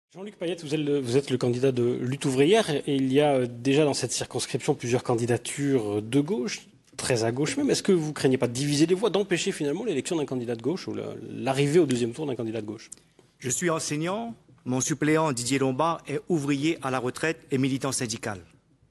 Jean-Luc Payette, vous êtes le candidat de Lutte ouvrière et il y a déjà dans cette circonscription plusieurs candidatures de gauche, très à gauche même. Est-ce que vous craignez pas de diviser les voix, d'empêcher finalement l'élection d'un candidat de gauche ou l'arrivée au deuxième tour d'un candidat de gauche? Je suis enseignant, mon suppléant Didier Lombard est ouvrier à la retraite et militant syndical.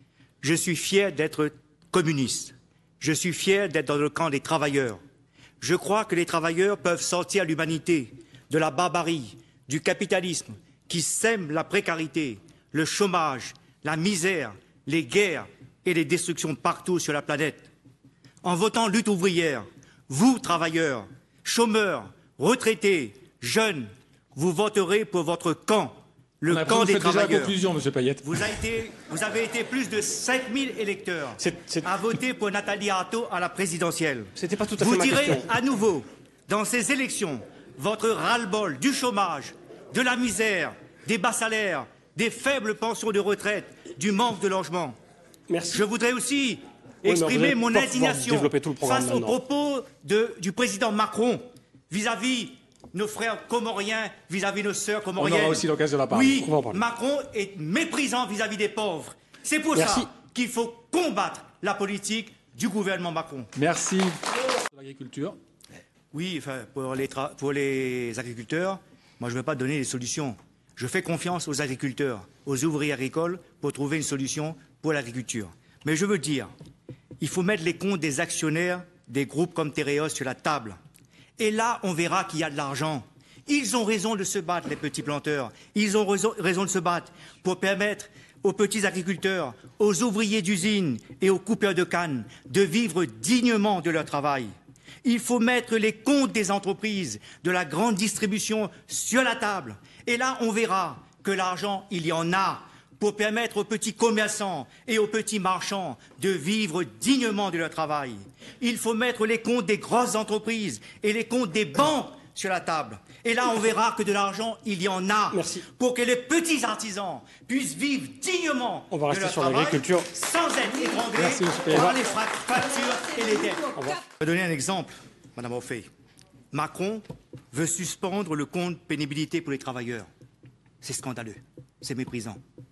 Je suis fier d'être communiste. Je suis fier d'être dans le camp des travailleurs. Je crois que les travailleurs peuvent sortir l'humanité de la barbarie, du capitalisme qui sème la précarité, le chômage, la misère, les guerres et les destructions partout sur la planète. En votant Lutte ouvrière, vous, travailleurs, chômeurs, retraités, jeunes, vous voterez pour votre camp, le camp des travailleurs. Déjà la conclusion, M. Payette. Vous avez été plus de 5000 électeurs à voter pour Nathalie Arthaud à la présidentielle. C'était pas tout à fait vous ma direz question. à nouveau, dans ces élections, votre ras-le-bol du chômage, de la misère, des bas salaires, des faibles pensions de retraite, du manque de logement. Merci. Je voudrais aussi exprimer mon indignation face aux propos du président Macron vis-à-vis nos frères comoriens, vis-à-vis nos sœurs comoriennes. On aura aussi l'occasion de la parler. Oui, Macron est méprisant vis-à-vis des pauvres. C'est pour ça qu'il faut combattre la politique du gouvernement Macron. Merci. L'agriculture. Oui, enfin, pour les agriculteurs, moi je ne veux pas donner des solutions. Je fais confiance aux agriculteurs, aux ouvriers agricoles pour trouver une solution pour l'agriculture. Mais je veux dire, il faut mettre les comptes des actionnaires des groupes comme Tereos sur la table. Et là, on verra qu'il y a de l'argent. Ils ont raison de se battre, les petits planteurs. Ils ont raison de se battre pour permettre aux petits agriculteurs, aux ouvriers d'usines et aux coupeurs de canne de vivre dignement de leur travail. Il faut mettre les comptes des entreprises, de la grande distribution sur la table. Et là, on verra que l'argent, il y en a pour permettre aux petits commerçants et aux petits marchands de vivre dignement de leur travail. Il faut mettre les comptes des grosses entreprises et les comptes des banques sur la table. Et là, on verra que de l'argent, il y en a pour que les petits artisans puissent vivre dignement de leur travail sans être étranglés par les factures et les dettes. Je vais donner un exemple, Madame Offey. Macron veut suspendre le compte pénibilité pour les travailleurs. C'est scandaleux, c'est méprisant.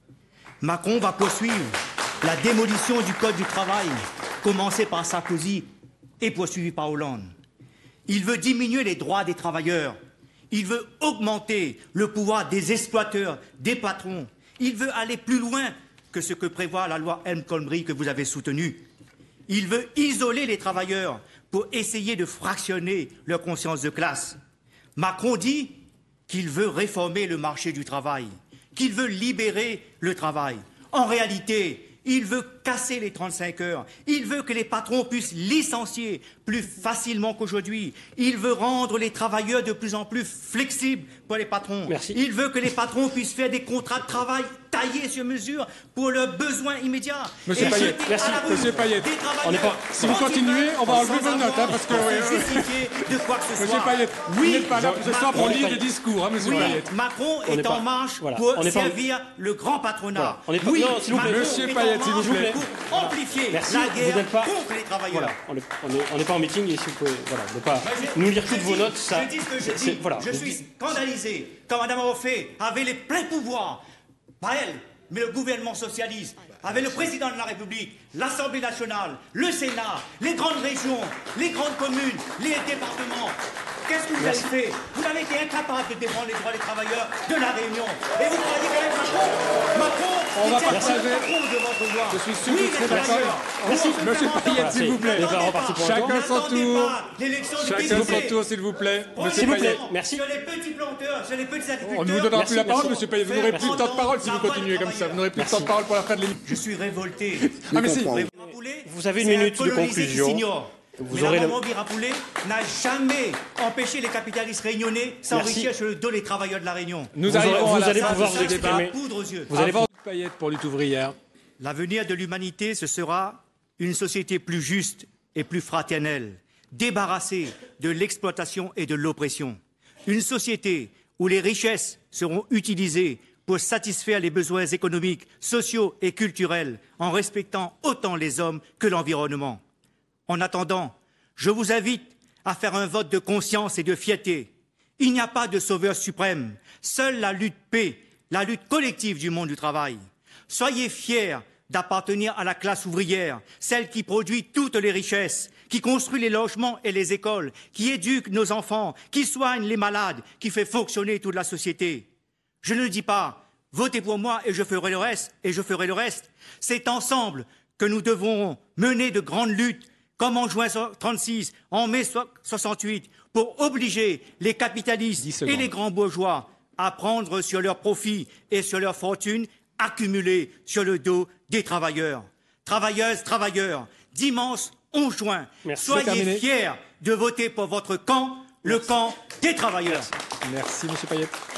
Macron va poursuivre la démolition du Code du travail, commencée par Sarkozy et poursuivie par Hollande. Il veut diminuer les droits des travailleurs. Il veut augmenter le pouvoir des exploiteurs, des patrons. Il veut aller plus loin que ce que prévoit la loi El Khomri que vous avez soutenue. Il veut isoler les travailleurs pour essayer de fractionner leur conscience de classe. Macron dit qu'il veut réformer le marché du travail, qu'il veut libérer le travail. En réalité, il veut casser les 35 heures. Il veut que les patrons puissent licencier plus facilement qu'aujourd'hui. Il veut rendre les travailleurs de plus en plus flexibles pour les patrons. Il veut que les patrons puissent faire des contrats de travail taillés sur mesure pour leurs besoins immédiats. Monsieur Payette, Monsieur Payette. Si vous continuez, on va enlever vos notes, parce que... de quoi que ce soit. Monsieur Payette, vous n'êtes pas là ce soir pour lire des discours, Monsieur Payette. Macron est en marche pour servir le grand patronat. Oui, Monsieur Payette, s'il vous plaît. Pour amplifier la guerre contre les travailleurs. On n'est pas en meeting et si vous pouvez ne pas nous lire toutes vos notes, ça... Je dis ce que je dis. Je suis scandalisé quand Mme Offey avait les pleins pouvoirs, pas elle, mais le gouvernement socialiste, avec le président de la République, l'Assemblée nationale, le Sénat, les grandes régions, les grandes communes, les départements. Qu'est-ce que vous avez fait? Vous avez été incapable de défendre les droits des travailleurs de la Réunion. Et vous croyez quand même Macron, on va partager. De votre voix. Je suis sûr que vous êtes d'accord. Merci, Monsieur Payette, s'il vous plaît. Chacun son tour. Chacun son tour, s'il vous plaît. Monsieur Payette. Merci. Sur les petits planteurs, sur les petits agriculteurs. On ne vous donnera plus la parole, Monsieur Payette. Vous n'aurez plus de temps de parole si vous continuez comme ça. Vous n'aurez plus de temps de parole pour la fin de l'émission. Je suis révolté. Ah, mais si. Vous avez une minute de conclusion. Mais la maman Birapoulé n'a jamais empêché les capitalistes réunionnais s'enrichir sur le dos des travailleurs de la Réunion. Nous arrivons à la pouvoir vous exprimer. Vous allez voir Payette pour Lutte ouvrière. L'avenir de l'humanité, ce sera une société plus juste et plus fraternelle, débarrassée de l'exploitation et de l'oppression. Une société où les richesses seront utilisées pour satisfaire les besoins économiques, sociaux et culturels en respectant autant les hommes que l'environnement. En attendant, je vous invite à faire un vote de conscience et de fierté. Il n'y a pas de sauveur suprême. Seule la lutte paix la lutte collective du monde du travail. Soyez fiers d'appartenir à la classe ouvrière, celle qui produit toutes les richesses, qui construit les logements et les écoles, qui éduque nos enfants, qui soigne les malades, qui fait fonctionner toute la société. Je ne dis pas « votez pour moi et je ferai le reste ». C'est ensemble que nous devons mener de grandes luttes, comme en juin 1936, en mai 1968, pour obliger les capitalistes et les grands bourgeois à prendre sur leurs profits et sur leurs fortunes accumulées sur le dos des travailleurs. Travailleuses, travailleurs, dimanche 11 juin, soyez fiers de voter pour votre camp, le camp des travailleurs. Merci, M. Payet.